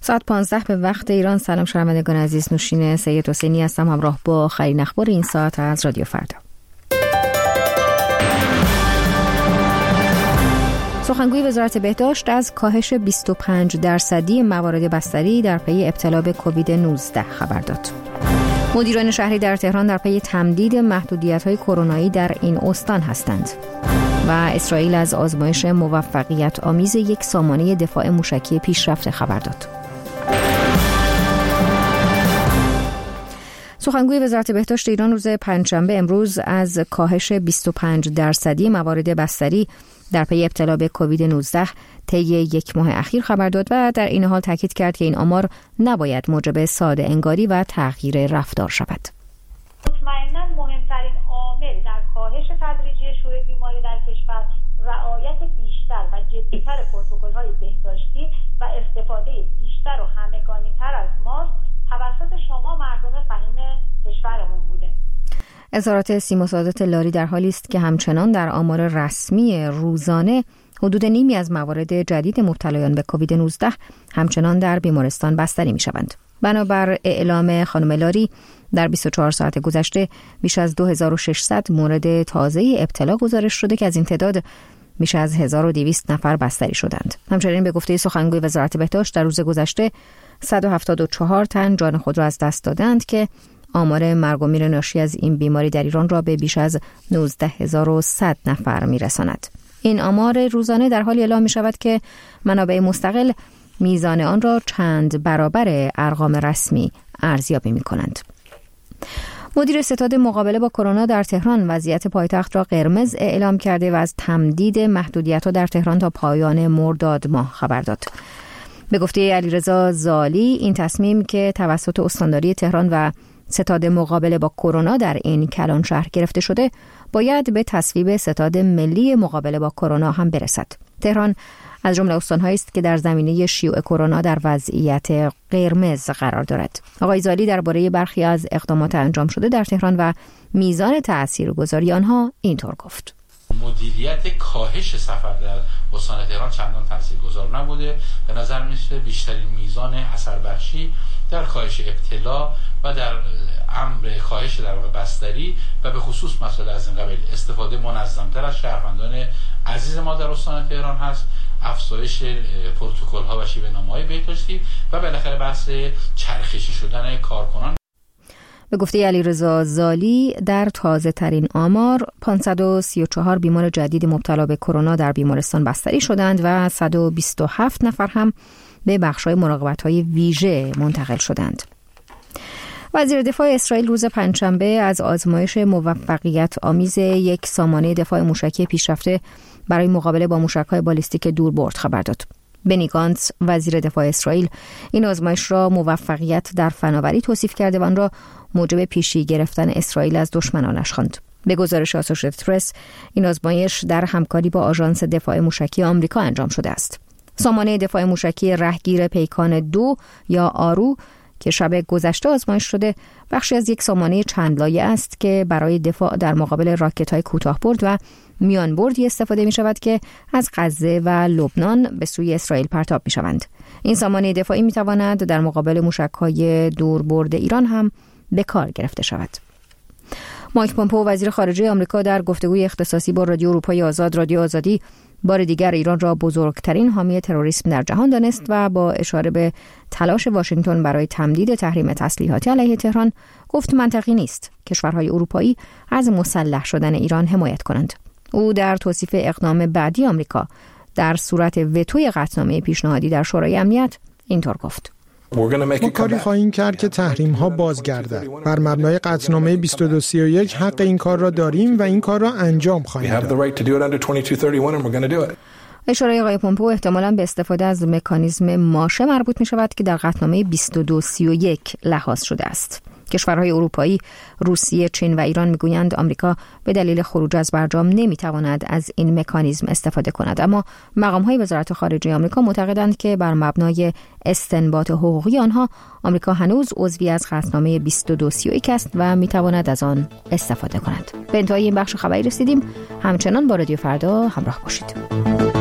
ساعت 15 به وقت ایران. سلام شنوندگان عزیز، نوشین سید حسینی هستم همراه با آخرین اخبار این ساعت از رادیو فردا. سخنگوی وزارت بهداشت از کاهش 25% موارد بستری در پی ابتلا به کووید 19 خبر داد. مدیران شهری در تهران در پی تمدید محدودیت‌های کرونایی در این استان هستند. و اسرائیل از آزمایش موفقیت آمیز یک سامانه دفاع موشکی پیشرفته خبر داد. سخنگوی وزارت بهداشت ایران روز پنجشنبه امروز از کاهش 25% موارد بستری در پی ابتلا به کووید 19 طی یک ماه اخیر خبر داد و در این حال تاکید کرد که این آمار نباید موجب ساده انگاری و تغییر رفتار شود. مطمئناً مهمترین عامل در کاهش تدریجی شیوع بیماری در کشور رعایت بیشتر و جدی‌تر پروتکل‌های بهداشتی و استفاده بیشتر و همگانی‌تر از ماسک توسط شما مردم فهیم کشورمون بوده. اظهارات سیما سعادت لاری در حالی است که همچنان در آمار رسمی روزانه حدود نیمی از موارد جدید مبتلایان به کووید 19 همچنان در بیمارستان بستری می‌شوند. بنابر اعلام خانم لاری در 24 ساعت گذشته بیش از 2600 مورد تازه ابتلا گزارش شده که از این تعداد بیش از 1200 نفر بستری شدند. همچنین به گفته سخنگوی وزارت بهداشت در روز گذشته 174 تن جان خود را از دست دادند که آمار مرگ و میر ناشی از این بیماری در ایران را به بیش از 19100 نفر میرساند. این آمار روزانه در حالی اعلام می شود که منابع مستقل میزان آن را چند برابر ارقام رسمی ارزیابی می کنند. مدیر ستاد مقابله با کرونا در تهران وضعیت پایتخت را قرمز اعلام کرده و از تمدید محدودیت‌ها در تهران تا پایان مرداد ماه خبر داد. به گفته علیرضا زالی این تصمیم که توسط استانداری تهران و ستاد مقابله با کرونا در این کلان شهر گرفته شده باید به تصویب ستاد ملی مقابله با کرونا هم برسد. تهران از جمله استان‌هایی است که در زمینه شیوع کرونا در وضعیت قرمز قرار دارد. آقای زالی درباره برخی از اقدامات انجام شده در تهران و میزان تاثیرگذاری آنها اینطور گفت: مدیریت کاهش سفر در استان تهران چندان تاثیرگذار نبوده. به نظر میسه بیشترین میزان اثر بخشی در کاهش ابتلا و در امر کاهش در واقع بستری و به خصوص مسئله از این قبیل استفاده منظم‌تر از شهروندان عزیز ما در استان تهران هست، افزایش پروتکل‌ها و شیوه‌نامه‌های بهداشتی و بالاخره بحث چرخشی شدن کارکنان. به گفته علیرضا زالی در تازه ترین آمار 534 بیمار جدید مبتلا به کرونا در بیمارستان بستری شدند و 127 نفر هم به بخش‌های مراقبت‌های ویژه منتقل شدند. وزیر دفاع اسرائیل روز پنجشنبه از آزمایش موفقیت آمیز یک سامانه دفاع موشکی پیشرفته برای مقابله با موشک‌های بالیستیک دوربرد خبر داد. بنی گانتز وزیر دفاع اسرائیل این آزمایش را موفقیت در فناوری توصیف کرده و آن را موجب پیشی گرفتن اسرائیل از دشمنانش خواند. به گزارش آسوشیتد پرس این آزمایش در همکاری با آژانس دفاع موشکی آمریکا انجام شده است. سامانه دفاع موشکی رهگیر پیکان 2 یا آرو که شب گذشته آزمایش شده بخشی از یک سامانه چند لایه است که برای دفاع در مقابل راکت‌های کوتاه‌برد و میانبردی استفاده می شود که از غزه و لبنان به سوی اسرائیل پرتاب می شوند. این سامانه دفاعی می تواند در مقابل موشک‌های دوربرد ایران هم به کار گرفته شود. مایک پومپئو وزیر خارجه آمریکا در گفتگوی اختصاصی با رادیو اروپای آزاد رادیو آزادی بار دیگر ایران را بزرگترین حامی تروریسم در جهان دانست و با اشاره به تلاش واشنگتن برای تمدید تحریم تسلیحاتی علیه تهران گفت منطقی نیست کشورهای اروپایی از مسلح شدن ایران حمایت کنند. او در توصیف اقدام بعدی آمریکا در صورت وتوی قطعنامه پیشنهادی در شورای امنیت اینطور گفت: ما کاری خواهیم کرد که تحریم ها بازگردد. بر مبنای قطعنامه 2231 حق این کار را داریم و این کار را انجام خواهیم داد. اشاره آقای پومپئو احتمالاً به استفاده از مکانیزم ماشه مربوط می شود که در قطعنامه 2231 لحاظ شده است. کشورهای اروپایی، روسیه، چین و ایران میگویند آمریکا به دلیل خروج از برجام نمیتواند از این مکانیزم استفاده کند، اما مقام‌های وزارت خارجه آمریکا معتقدند که بر مبنای استنباط حقوقی آنها آمریکا هنوز عضوی از قطعنامه 2231 است و میتواند از آن استفاده کند. به انتهای این بخش خبری رسیدیم. همچنان با رادیو فردا همراه باشید.